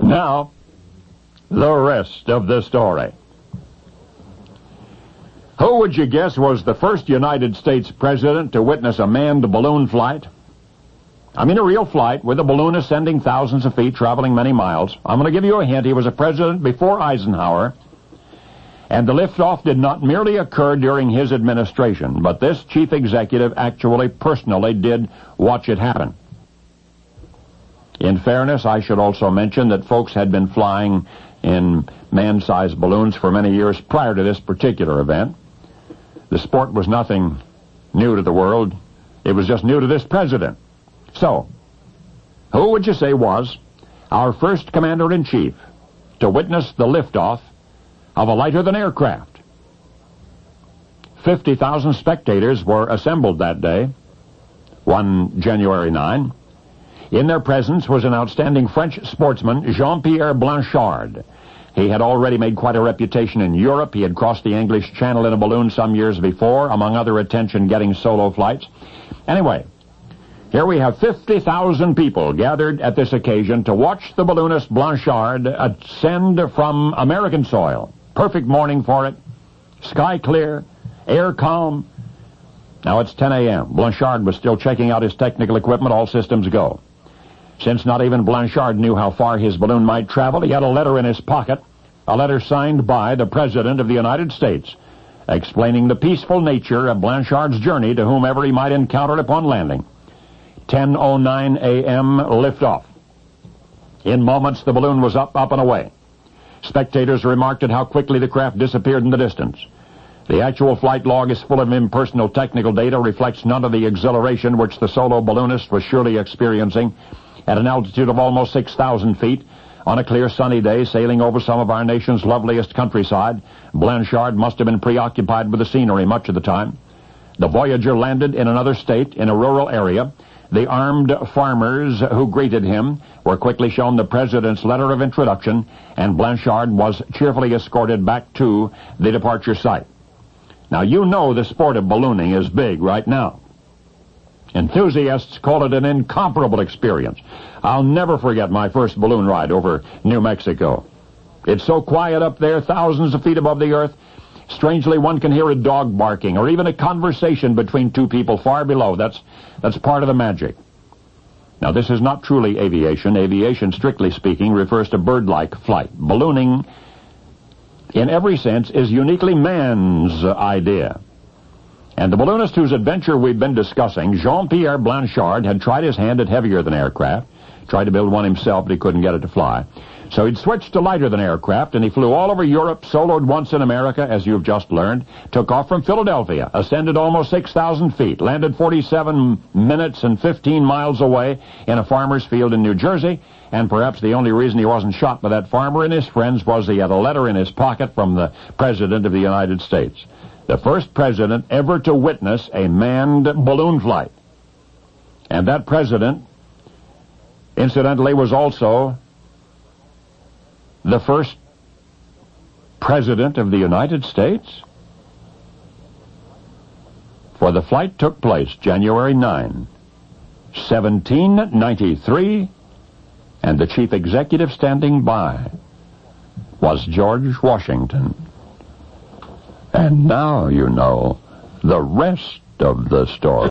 Now, the rest of the story. Who would you guess was the first United States president to witness a manned balloon flight? I mean a real flight with a balloon ascending thousands of feet, traveling many miles. I'm going to give you a hint. He was a president before Eisenhower, and the liftoff did not merely occur during his administration, but this chief executive actually personally did watch it happen. In fairness, I should also mention that folks had been flying in man-sized balloons for many years prior to this particular event. The sport was nothing new to the world. It was just new to this president. So, who would you say was our first commander-in-chief to witness the liftoff of a lighter-than aircraft? 50,000 spectators were assembled that day, one January 9. In their presence was an outstanding French sportsman, Jean-Pierre Blanchard. He had already made quite a reputation in Europe. He had crossed the English Channel in a balloon some years before, among other attention-getting solo flights. Anyway, here we have 50,000 people gathered at this occasion to watch the balloonist Blanchard ascend from American soil. Perfect morning for it. Sky clear, air calm. Now it's 10 a.m. Blanchard was still checking out his technical equipment. All systems go. Since not even Blanchard knew how far his balloon might travel, he had a letter in his pocket, a letter signed by the President of the United States, explaining the peaceful nature of Blanchard's journey to whomever he might encounter upon landing. 10:09 a.m. liftoff. In moments, the balloon was up and away. Spectators remarked at how quickly the craft disappeared in the distance. The actual flight log is full of impersonal technical data, reflects none of the exhilaration which the solo balloonist was surely experiencing at an altitude of almost 6,000 feet on a clear sunny day sailing over some of our nation's loveliest countryside. Blanchard must have been preoccupied with the scenery much of the time. The Voyager landed in another state, in a rural area. The armed farmers who greeted him were quickly shown the President's letter of introduction, and Blanchard was cheerfully escorted back to the departure site. Now, you know the sport of ballooning is big right now. Enthusiasts call it an incomparable experience. I'll never forget my first balloon ride over New Mexico. It's so quiet up there, thousands of feet above the earth. Strangely, one can hear a dog barking or even a conversation between two people far below. That's part of the magic. Now, this is not truly aviation. Aviation, strictly speaking, refers to bird-like flight. Ballooning, in every sense, is uniquely man's idea. And the balloonist whose adventure we've been discussing, Jean-Pierre Blanchard, had tried his hand at heavier-than aircraft, tried to build one himself, but he couldn't get it to fly. So he'd switched to lighter-than aircraft, and he flew all over Europe, soloed once in America, as you've just learned, took off from Philadelphia, ascended almost 6,000 feet, landed 47 minutes and 15 miles away in a farmer's field in New Jersey, and perhaps the only reason he wasn't shot by that farmer and his friends was he had a letter in his pocket from the President of the United States. The first president ever to witness a manned balloon flight. And that president, incidentally, was also the first president of the United States. For the flight took place January 9, 1793, and the chief executive standing by was George Washington. And now you know the rest of the story.